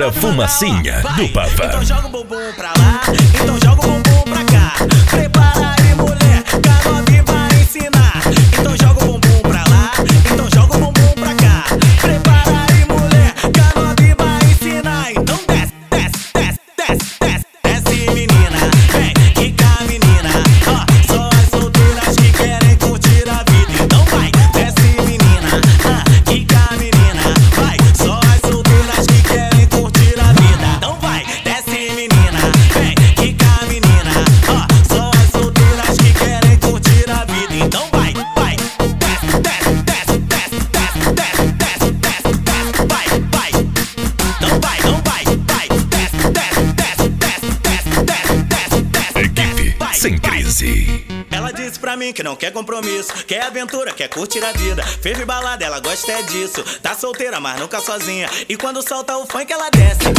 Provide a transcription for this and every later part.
Muita fumacinha do Papa. Então joga o bumbum pra lá, então joga o bumbum pra cá. Prepara aí, mulher, que a Novinha vai ensinar. Então joga o bumbum pra lá, então joga o bumbum pra cá. Prepara aí, mulher, que a Novinha vai ensinar. Então desce, desce, desce, desce, desce, desce, menina. Vem, quica, menina. Ó, só as solteiras que querem curtir a vida. Então vai, desce, menina. Quica, menina. Vai, só as solteiras que querem curtir a vida. Então vai, desce, menina. Vem, quica, menina. Ó, só as solteiras que querem curtir a vida. Então vai, vai, desce, desce, desce, desce, desce, desce, desce, desce, desce, vai, vai. Não vai, não vai, vai, desce, desce, desce, desce, desce, desce, desce, desce. Equipe Vai, sem vai. crise. Ela disse pra mim que não quer compromisso, quer aventura, quer curtir a vida. Fez balada, ela gosta é disso. Tá solteira, mas nunca sozinha. E quando solta o funk, ela desce.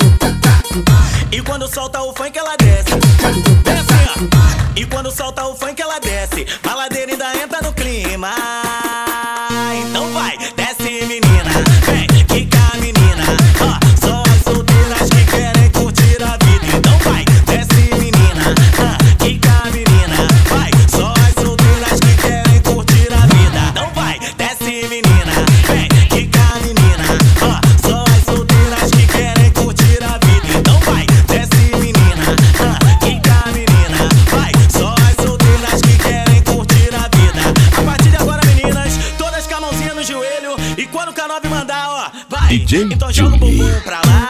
E quando solta o funk, ela desce. Desce, ó. E quando solta o funk, ela desce. Baladeira ainda entra no clima. Então vai, desce, menina. Vem, quica, menina. Ó, só as solteiras que querem curtir a vida. Então vai, desce, menina. Quica, menina. Vai, só as solteiras que querem curtir a vida. Então vai, desce, menina. Vem, quica, menina. Ó, só as solteiras que querem curtir a vida. Então vai, desce, menina. Quica, menina. Vai, só as solteiras que querem curtir a vida. A partir de agora, meninas, todas com a mãozinha no joelho. E quando o K9 mandar, ó, vai. DJ Então joga o bumbum pra lá.